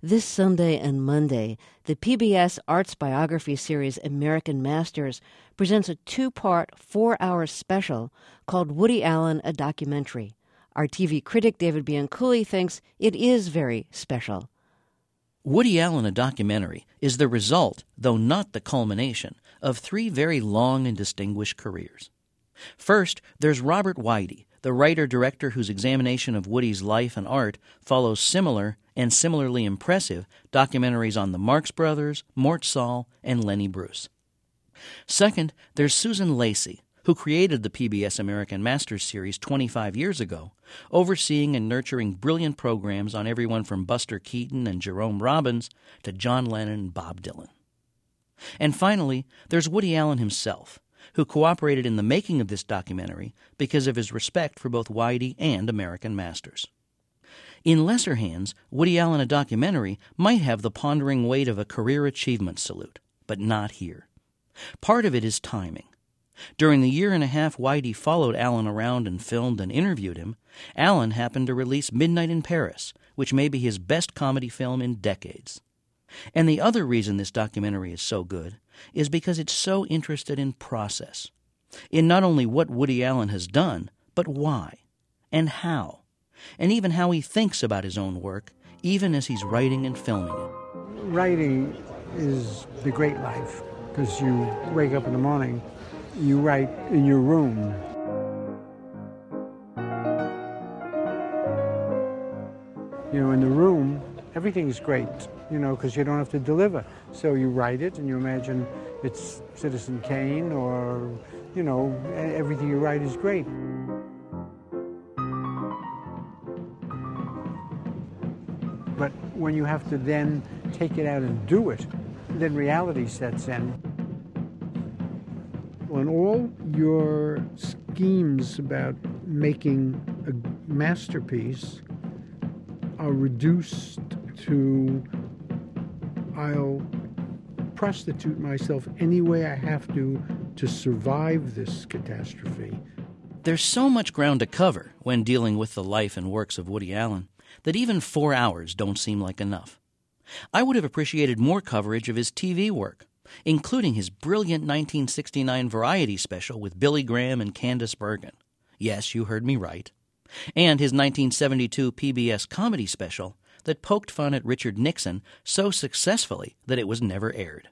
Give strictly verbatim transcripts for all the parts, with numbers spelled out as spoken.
This Sunday and Monday, the P B S Arts Biography series American Masters presents a two-part, four-hour special called Woody Allen, a Documentary. Our T V critic David Bianculli thinks it is very special. Woody Allen, a Documentary is the result, though not the culmination, of three very long and distinguished careers. First, there's Robert Weide, the writer-director whose examination of Woody's life and art follows similar and similarly impressive documentaries on the Marx Brothers, Mort Sahl, and Lenny Bruce. Second, there's Susan Lacy, who created the P B S American Masters series twenty-five years ago, overseeing and nurturing brilliant programs on everyone from Buster Keaton and Jerome Robbins to John Lennon and Bob Dylan. And finally, there's Woody Allen himself, who cooperated in the making of this documentary because of his respect for both Weide and American Masters. In lesser hands, Woody Allen, a Documentary might have the pondering weight of a career achievement salute, but not here. Part of it is timing. During the year and a half Weide followed Allen around and filmed and interviewed him, Allen happened to release Midnight in Paris, which may be his best comedy film in decades. And the other reason this documentary is so good is because it's so interested in process, in not only what Woody Allen has done, but why, and how, and even how he thinks about his own work, even as he's writing and filming it. Writing is the great life, because you wake up in the morning, you write in your room. You know, in the room, everything's great, you know, because you don't have to deliver. So you write it and you imagine it's Citizen Kane or, you know, everything you write is great. But when you have to then take it out and do it, then reality sets in. When all your schemes about making a masterpiece are reduced to, I'll prostitute myself any way I have to to survive this catastrophe. There's so much ground to cover when dealing with the life and works of Woody Allen that even four hours don't seem like enough. I would have appreciated more coverage of his T V work, including his brilliant nineteen sixty-nine variety special with Billy Graham and Candice Bergen. Yes, you heard me right. And his nineteen seventy-two P B S comedy special that poked fun at Richard Nixon so successfully that it was never aired.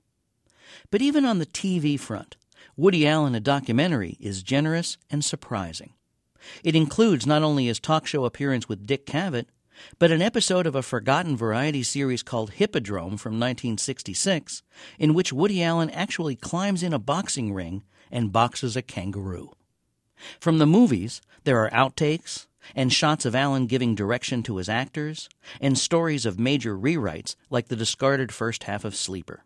But even on the T V front, Woody Allen, a Documentary is generous and surprising. It includes not only his talk show appearance with Dick Cavett, but an episode of a forgotten variety series called Hippodrome from nineteen sixty-six, in which Woody Allen actually climbs in a boxing ring and boxes a kangaroo. From the movies, there are outtakes and shots of Allen giving direction to his actors, and stories of major rewrites like the discarded first half of Sleeper.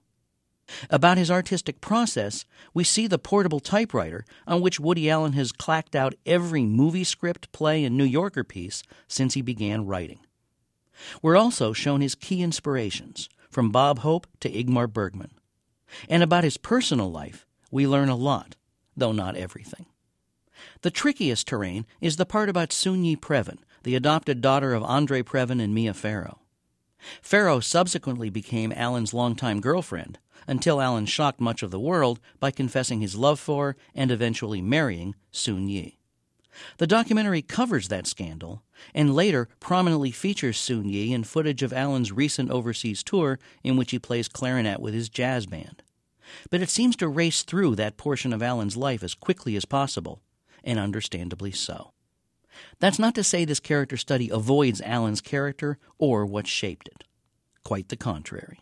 About his artistic process, we see the portable typewriter on which Woody Allen has clacked out every movie script, play, and New Yorker piece since he began writing. We're also shown his key inspirations, from Bob Hope to Ingmar Bergman. And about his personal life, we learn a lot, though not everything. The trickiest terrain is the part about Soon-Yi Previn, the adopted daughter of Andre Previn and Mia Farrow. Farrow subsequently became Allen's longtime girlfriend, until Allen shocked much of the world by confessing his love for and eventually marrying Soon-Yi. The documentary covers that scandal, and later prominently features Soon-Yi in footage of Allen's recent overseas tour in which he plays clarinet with his jazz band. But it seems to race through that portion of Allen's life as quickly as possible, and understandably so. That's not to say this character study avoids Allen's character or what shaped it. Quite the contrary.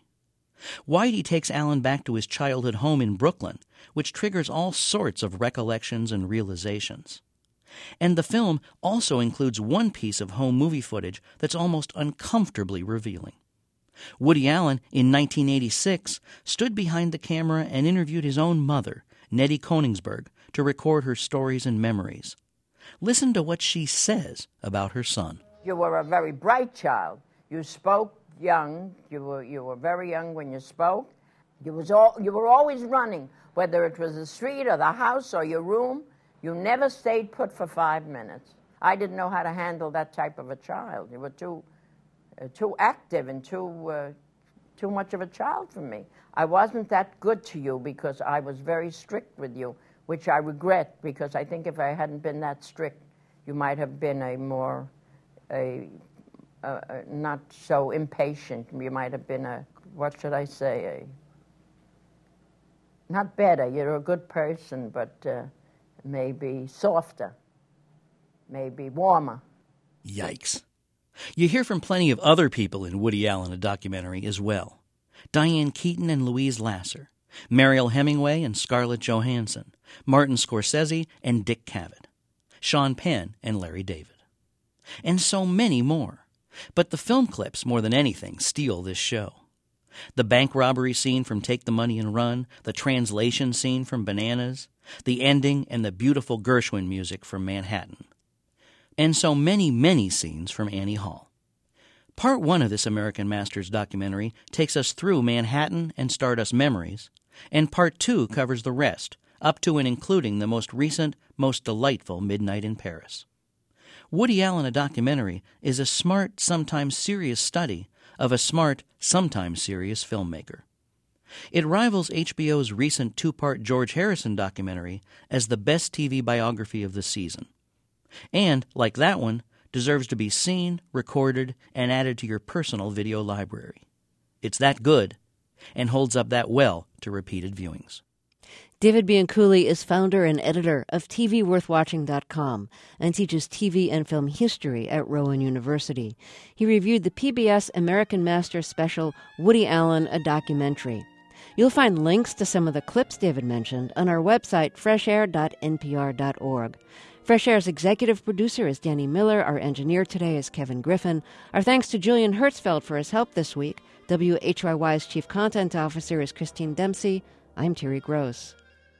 Weide takes Allen back to his childhood home in Brooklyn, which triggers all sorts of recollections and realizations. And the film also includes one piece of home movie footage that's almost uncomfortably revealing. Woody Allen, in nineteen eighty-six, stood behind the camera and interviewed his own mother, Nettie Koningsberg, to record her stories and memories. Listen to what she says about her son. You were a very bright child. You spoke young. You were you were very young when you spoke. You was all you were always running, whether it was the street or the house or your room. You never stayed put for five minutes. I didn't know how to handle that type of a child. You were too uh, too active and too uh, too much of a child for me. I wasn't that good to you because I was very strict with you, which I regret, because I think if I hadn't been that strict, you might have been a more, a, a, a not so impatient. You might have been a, what should I say, a, not better, you're a good person, but uh, maybe softer, maybe warmer. Yikes. You hear from plenty of other people in Woody Allen, a documentary, as well. Diane Keaton and Louise Lasser, Mariel Hemingway and Scarlett Johansson, Martin Scorsese and Dick Cavett, Sean Penn and Larry David. And so many more. But the film clips, more than anything, steal this show. The bank robbery scene from Take the Money and Run, the translation scene from Bananas, the ending, and the beautiful Gershwin music from Manhattan. And so many, many scenes from Annie Hall. Part one of this American Masters documentary takes us through Manhattan and Stardust Memories, and part two covers the rest, up to and including the most recent, most delightful Midnight in Paris. Woody Allen, a documentary, is a smart, sometimes serious study of a smart, sometimes serious filmmaker. It rivals H B O's recent two-part George Harrison documentary as the best T V biography of the season. And, like that one, deserves to be seen, recorded, and added to your personal video library. It's that good, and holds up that well to repeated viewings. David Bianculli is founder and editor of T V worth watching dot com and teaches T V and film history at Rowan University. He reviewed the P B S American Masters special, Woody Allen, a Documentary. You'll find links to some of the clips David mentioned on our website, fresh air dot n p r dot org. Fresh Air's executive producer is Danny Miller. Our engineer today is Kevin Griffin. Our thanks to Julian Hertzfeld for his help this week. W H Y Y's chief content officer is Christine Dempsey. I'm Terry Gross.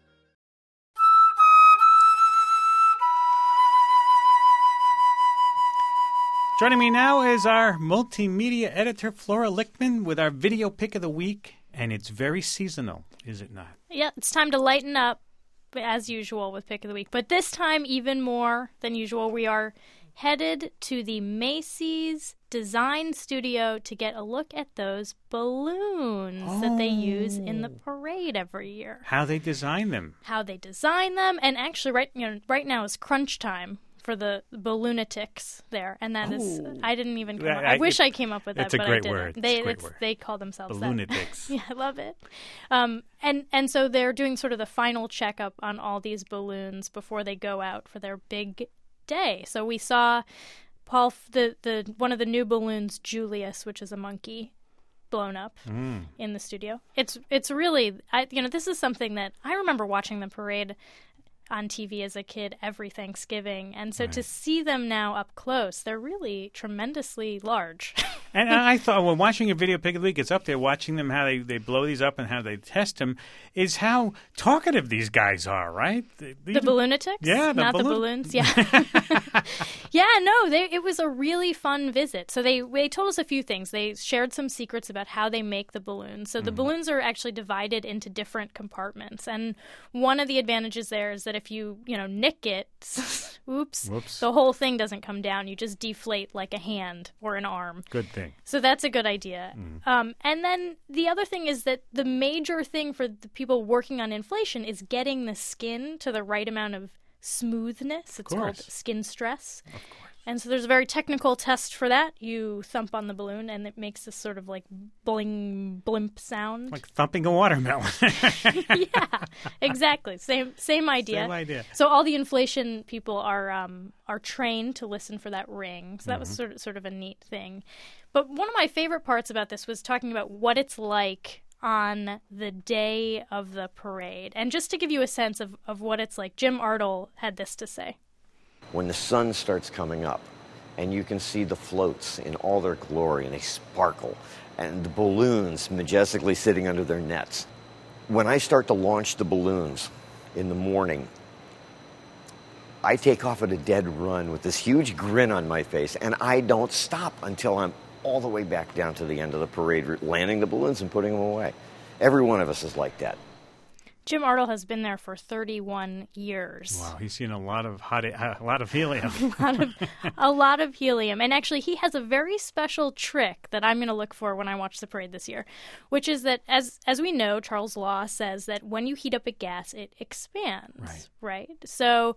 Joining me now is our multimedia editor, Flora Lichtman, with our video pick of the week. And it's very seasonal, is it not? Yeah, it's time to lighten up, as usual, with Pick of the Week. But this time, even more than usual, we are headed to the Macy's Design Studio to get a look at those balloons oh. that they use in the parade every year. How they design them. How they design them. And actually, right, you know, right now is crunch time for the Balloonatics there, and that oh. is I didn't even come up, I, I wish I came up with that, it's a but great I didn't. Word. They it's a great it's, word. They call themselves Balloonatics. that. Yeah, I love it. Um, and and so they're doing sort of the final checkup on all these balloons before they go out for their big day. So we saw Paul the the one of the new balloons, Julius, which is a monkey, blown up mm. in the studio. It's it's really I you know this is something that I remember watching the parade on T V as a kid every Thanksgiving. And so right. to see them now up close, they're really tremendously large. And I thought, well, watching a video pick of the week, it's up there, watching them, how they, they blow these up and how they test them, is how talkative these guys are, right? The, the Balloonatics? Yeah. The Not balloon- the balloons, yeah. yeah, no, they, it was a really fun visit. So they, they told us a few things. They shared some secrets about how they make the balloons. So the mm. balloons are actually divided into different compartments. And one of the advantages there is that if you, you know, nick it, oops, Whoops. the whole thing doesn't come down. You just deflate like a hand or an arm. Good thing. So that's a good idea. Mm. Um, and then the other thing is that the major thing for the people working on inflation is getting the skin to the right amount of smoothness. It's called skin stress. Of course. And so there's a very technical test for that. You thump on the balloon, and it makes this sort of like bling, blimp sound. Like thumping a watermelon. Yeah, exactly. Same same idea. Same idea. So all the inflation people are um, are trained to listen for that ring. So that mm-hmm. was sort of sort of a neat thing. But one of my favorite parts about this was talking about what it's like on the day of the parade. And just to give you a sense of, of what it's like, Jim Ardle had this to say. When the sun starts coming up and you can see the floats in all their glory and they sparkle and the balloons majestically sitting under their nets. When I start to launch the balloons in the morning, I take off at a dead run with this huge grin on my face, and I don't stop until I'm all the way back down to the end of the parade, landing the balloons and putting them away. Every one of us is like that. Jim Artle has been there for thirty-one years. Wow, he's seen a lot of hot, a lot of helium. a, lot of, a lot of helium. And actually, he has a very special trick that I'm going to look for when I watch the parade this year, which is that, as as we know, Charles Law says that when you heat up a gas, it expands, right? right? So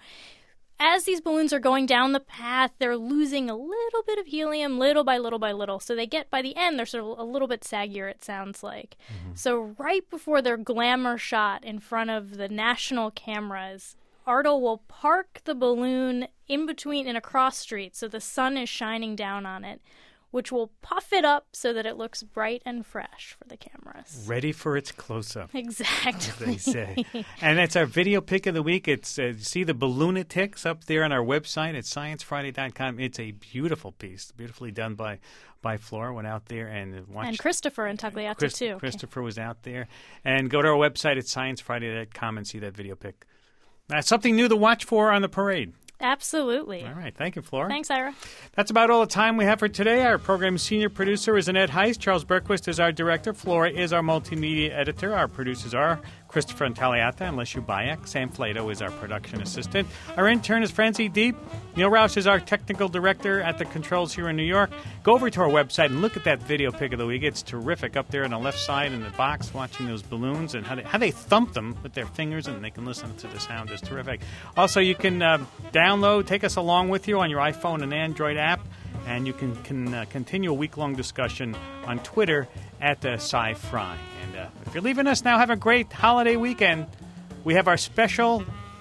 as these balloons are going down the path, they're losing a little bit of helium little by little by little. So they get, by the end, they're sort of a little bit saggier, it sounds like. Mm-hmm. So right before their glamour shot in front of the national cameras, Artle will park the balloon in between in a cross street so the sun is shining down on it, which will puff it up so that it looks bright and fresh for the cameras. Ready for its close-up. Exactly. As they say. And that's our video pick of the week. It's uh, see the Balloonatics up there on our website at science friday dot com. It's a beautiful piece, beautifully done by by Flora. Went out there and watched. And Christopher and Tagliata, Chris, too. Christopher was out there. And go to our website at science friday dot com and see that video pick. That's something new to watch for on the parade. Absolutely. All right. Thank you, Flora. Thanks, Ira. That's about all the time we have for today. Our program's senior producer is Annette Heist. Charles Berquist is our director. Flora is our multimedia editor. Our producers are Christopher Intagliata and Leshu Bayek. Sam Flato is our production assistant. Our intern is Francie Deep. Neil Roush is our technical director at the controls here in New York. Go over to our website and look at that video pick of the week. It's terrific up there on the left side in the box, watching those balloons and how they, how they thump them with their fingers, and they can listen to the sound. It's terrific. Also, you can uh, download, take us along with you on your iPhone and Android app, and you can, can uh, continue a week-long discussion on Twitter at uh, Sci-Fry. And uh, if you're leaving us now, have a great holiday weekend. We have our special,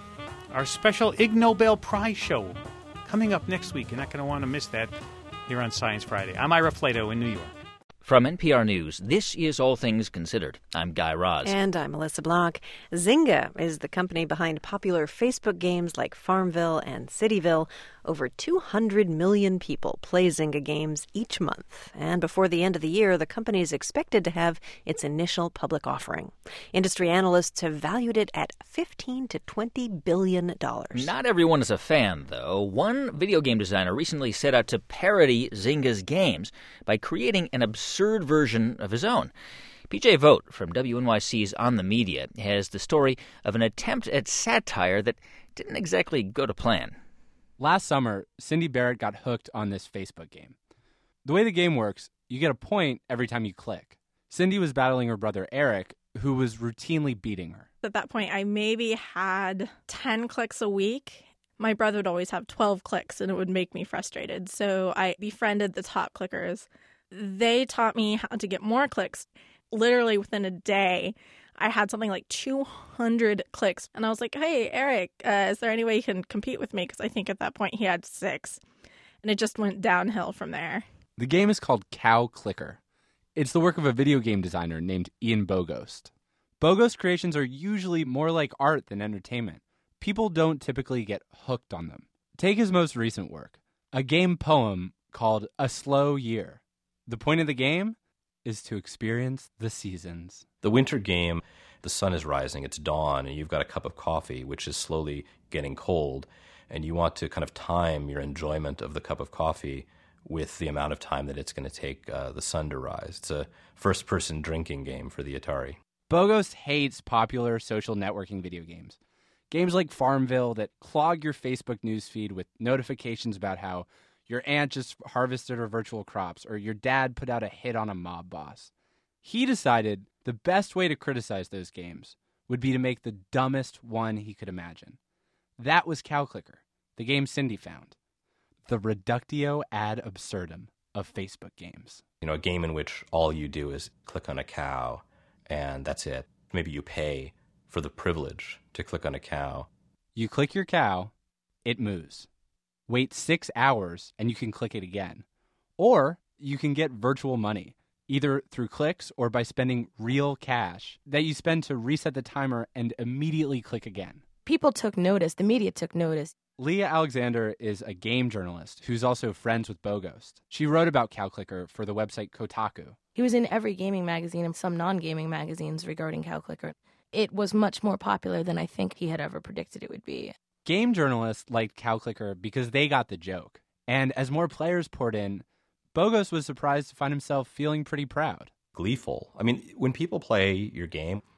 our special Ig Nobel Prize show coming up next week. You're not going to want to miss that here on Science Friday. I'm Ira Flato in New York. From N P R News, this is All Things Considered. I'm Guy Raz. And I'm Melissa Blanc. Zynga is the company behind popular Facebook games like Farmville and Cityville. Over two hundred million people play Zynga games each month. And before the end of the year, the company is expected to have its initial public offering. Industry analysts have valued it at fifteen to twenty billion dollars. Not everyone is a fan, though. One video game designer recently set out to parody Zynga's games by creating an absurd version of his own. P J Vogt from W N Y C's On the Media has the story of an attempt at satire that didn't exactly go to plan. Last summer, Cindy Barrett got hooked on this Facebook game. The way the game works, you get a point every time you click. Cindy was battling her brother Eric, who was routinely beating her. At that point, I maybe had ten clicks a week. My brother would always have twelve clicks, and it would make me frustrated. So I befriended the top clickers. They taught me how to get more clicks. Literally within a day, I had something like two hundred clicks. And I was like, hey, Eric, uh, is there any way you can compete with me? Because I think at that point he had six. And it just went downhill from there. The game is called Cow Clicker. It's the work of a video game designer named Ian Bogost. Bogost creations are usually more like art than entertainment. People don't typically get hooked on them. Take his most recent work, a game poem called A Slow Year. The point of the game is to experience the seasons. The winter game, the sun is rising, it's dawn, and you've got a cup of coffee, which is slowly getting cold, and you want to kind of time your enjoyment of the cup of coffee with the amount of time that it's going to take uh, the sun to rise. It's a first-person drinking game for the Atari. Bogost hates popular social networking video games. Games like Farmville that clog your Facebook newsfeed with notifications about how your aunt just harvested her virtual crops, or your dad put out a hit on a mob boss. He decided the best way to criticize those games would be to make the dumbest one he could imagine. That was Cow Clicker, the game Cindy found. The reductio ad absurdum of Facebook games. You know, a game in which all you do is click on a cow, and that's it. Maybe you pay for the privilege to click on a cow. You click your cow, it moves. Wait six hours, and you can click it again. Or you can get virtual money, either through clicks or by spending real cash that you spend to reset the timer and immediately click again. People took notice. The media took notice. Leah Alexander is a game journalist who's also friends with Bogost. She wrote about Cow Clicker for the website Kotaku. He was in every gaming magazine and some non-gaming magazines regarding Cow Clicker. It was much more popular than I think he had ever predicted it would be. Game journalists liked Cow Clicker because they got the joke. And as more players poured in, Bogost was surprised to find himself feeling pretty proud. Gleeful. I mean, when people play your game,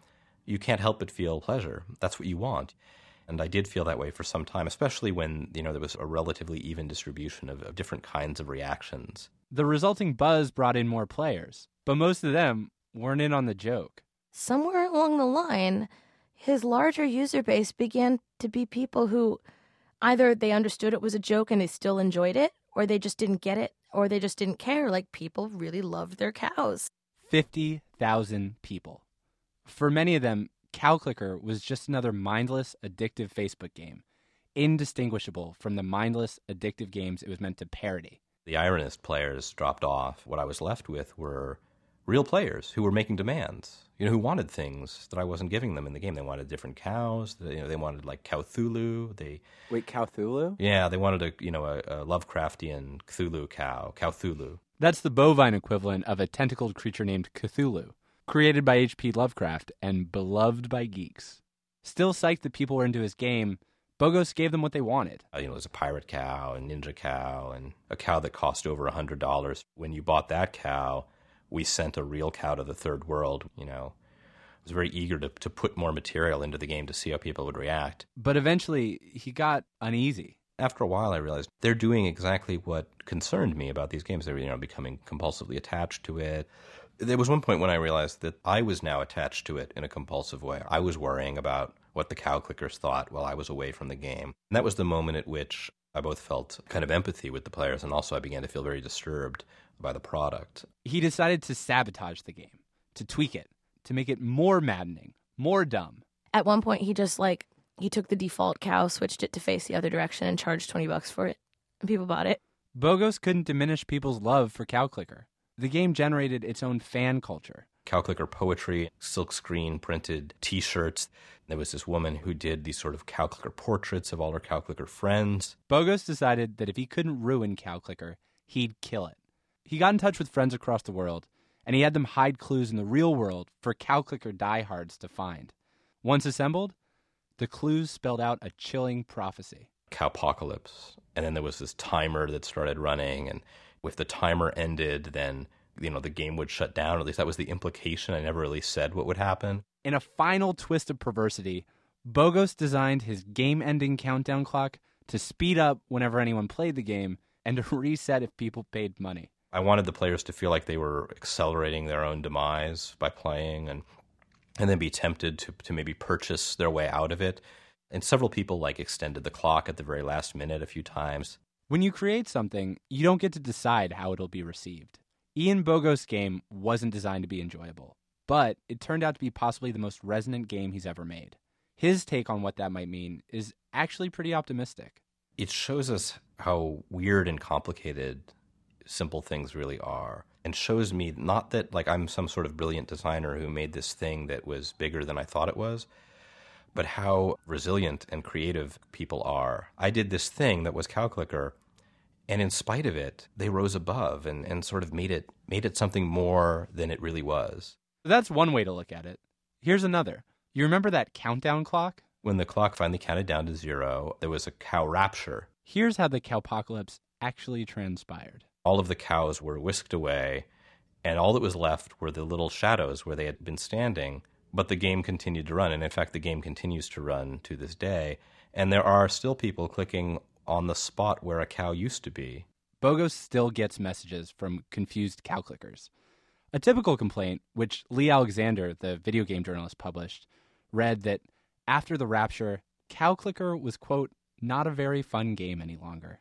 you can't help but feel pleasure. That's what you want. And I did feel that way for some time, especially when, you know, there was a relatively even distribution of, of different kinds of reactions. The resulting buzz brought in more players, but most of them weren't in on the joke. Somewhere along the line, his larger user base began to be people who either they understood it was a joke and they still enjoyed it, or they just didn't get it, or they just didn't care. Like, people really loved their cows. fifty thousand people. For many of them, Cow Clicker was just another mindless, addictive Facebook game, indistinguishable from the mindless, addictive games it was meant to parody. The Ironist players dropped off. What I was left with were real players who were making demands, you know, who wanted things that I wasn't giving them in the game. They wanted different cows. They, you know, they wanted, like, Cthulhu. They Wait, Cthulhu? Yeah, they wanted a, you know, a, a Lovecraftian Cthulhu cow, Cthulhu. That's the bovine equivalent of a tentacled creature named Cthulhu, created by H P Lovecraft and beloved by geeks. Still psyched that people were into his game, Bogos gave them what they wanted. Uh, you know, there's a pirate cow, a ninja cow, and a cow that cost over one hundred dollars. When you bought that cow, we sent a real cow to the third world, you know. I was very eager to, to put more material into the game to see how people would react. But eventually, he got uneasy. After a while, I realized they're doing exactly what concerned me about these games. They're, you know, becoming compulsively attached to it. There was one point when I realized that I was now attached to it in a compulsive way. I was worrying about what the cow clickers thought while I was away from the game. And that was the moment at which I both felt kind of empathy with the players, and also I began to feel very disturbed by the product. He decided to sabotage the game, to tweak it, to make it more maddening, more dumb. At one point, he just, like, he took the default cow, switched it to face the other direction, and charged twenty bucks for it. And people bought it. Bogos couldn't diminish people's love for Cow Clicker. The game generated its own fan culture. Cow Clicker poetry, silkscreen printed T-shirts. There was this woman who did these sort of Cow Clicker portraits of all her Cow Clicker friends. Bogos decided that if he couldn't ruin Cow Clicker, he'd kill it. He got in touch with friends across the world, and he had them hide clues in the real world for Cow Clicker diehards to find. Once assembled, the clues spelled out a chilling prophecy. Cowpocalypse. And then there was this timer that started running, and if the timer ended, then, you know, the game would shut down. Or at least that was the implication. I never really said what would happen. In a final twist of perversity, Bogos designed his game-ending countdown clock to speed up whenever anyone played the game and to reset if people paid money. I wanted the players to feel like they were accelerating their own demise by playing, and and then be tempted to, to maybe purchase their way out of it. And several people, like, extended the clock at the very last minute a few times. When you create something, you don't get to decide how it'll be received. Ian Bogos' game wasn't designed to be enjoyable, but it turned out to be possibly the most resonant game he's ever made. His take on what that might mean is actually pretty optimistic. It shows us how weird and complicated simple things really are, and shows me not that, like, I'm some sort of brilliant designer who made this thing that was bigger than I thought it was, but how resilient and creative people are. I did this thing that was Cow Clicker, and in spite of it, they rose above and, and sort of made it made it something more than it really was. That's one way to look at it. Here's another. You remember that countdown clock? When the clock finally counted down to zero, there was a cow rapture. Here's how the cowpocalypse actually transpired. All of the cows were whisked away, and all that was left were the little shadows where they had been standing, but the game continued to run, and in fact the game continues to run to this day, and there are still people clicking on the spot where a cow used to be. Bogos still gets messages from confused cow clickers. A typical complaint, which Lee Alexander, the video game journalist, published, read that after the rapture, Cow Clicker was, quote, not a very fun game any longer.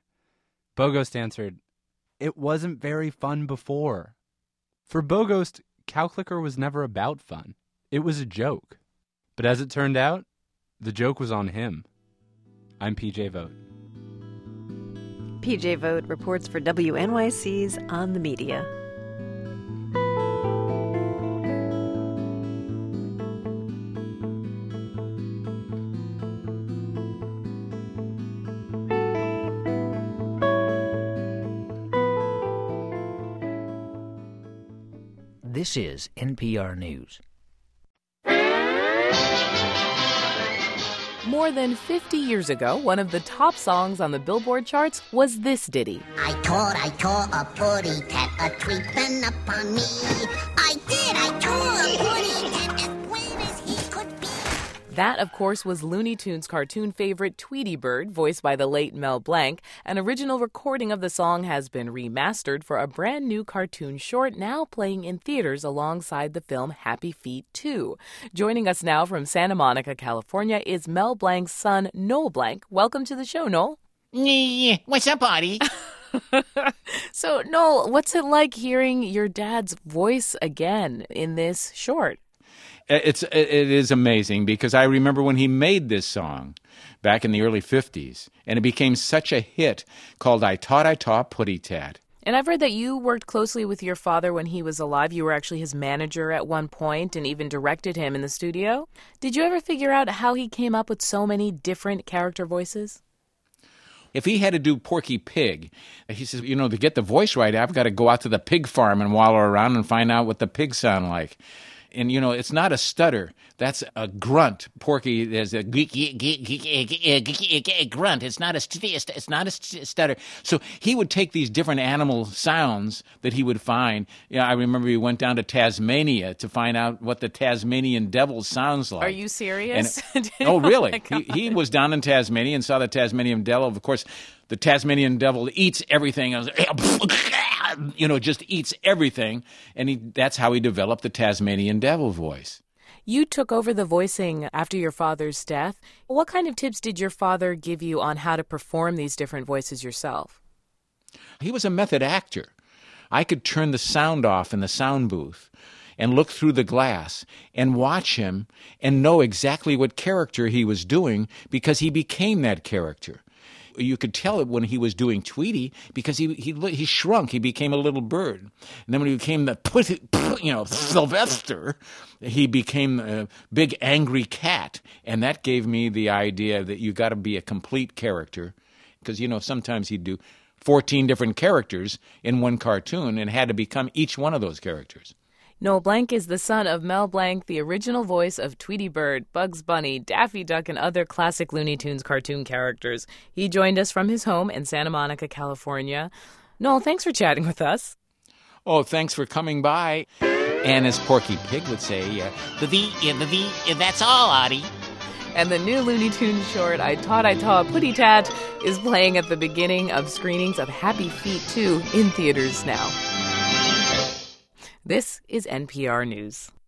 Bogos answered, it wasn't very fun before. For Bogos, Cow Clicker was never about fun. It was a joke. But as it turned out, the joke was on him. I'm P J Vogt. P J Vogt reports for W N Y C's On the Media. This is N P R News. More than fifty years ago, one of the top songs on the Billboard charts was this ditty. I tore, I tore a putty tat a creeping upon me. I did, I tore a putty tat as well as he could be. That, of course, was Looney Tunes cartoon favorite Tweety Bird, voiced by the late Mel Blanc. An original recording of the song has been remastered for a brand new cartoon short now playing in theaters alongside the film Happy Feet two. Joining us now from Santa Monica, California, is Mel Blanc's son, Noel Blanc. Welcome to the show, Noel. Yeah, what's up, Audie? So, Noel, what's it like hearing your dad's voice again in this short? It's it is amazing because I remember when he made this song back in the early fifties, and it became such a hit called I Taught I Taught Putty Tat. And I've read that you worked closely with your father when he was alive. You were actually his manager at one point and even directed him in the studio. Did you ever figure out how he came up with so many different character voices? If he had to do Porky Pig, he says, you know, to get the voice right, I've got to go out to the pig farm and wallow around and find out what the pigs sound like. And, you know, it's not a stutter. That's a grunt. Porky, there's a grunt. It's not a, it's not a stutter. So he would take these different animal sounds that he would find. Yeah, I remember he went down to Tasmania to find out what the Tasmanian devil sounds like. Are you serious? And, oh, really? Oh he, he was down in Tasmania and saw the Tasmanian devil. Of course, the Tasmanian devil eats everything. I was you know, just eats everything. And he, that's how he developed the Tasmanian devil voice. You took over the voicing after your father's death. What kind of tips did your father give you on how to perform these different voices yourself? He was a method actor. I could turn the sound off in the sound booth and look through the glass and watch him and know exactly what character he was doing because he became that character. You could tell it when he was doing Tweety because he he he shrunk. He became a little bird. And then when he became the you know Sylvester, he became a big angry cat. And that gave me the idea that you got to be a complete character because you know sometimes he'd do fourteen different characters in one cartoon and had to become each one of those characters. Noel Blanc is the son of Mel Blanc, the original voice of Tweety Bird, Bugs Bunny, Daffy Duck, and other classic Looney Tunes cartoon characters. He joined us from his home in Santa Monica, California. Noel, thanks for chatting with us. Oh, thanks for coming by. And as Porky Pig would say, uh, the V, uh, the V, uh, that's all, Audie. And the new Looney Tunes short, I Taught I Taught Putty Tat, is playing at the beginning of screenings of Happy Feet two in theaters now. This is N P R News.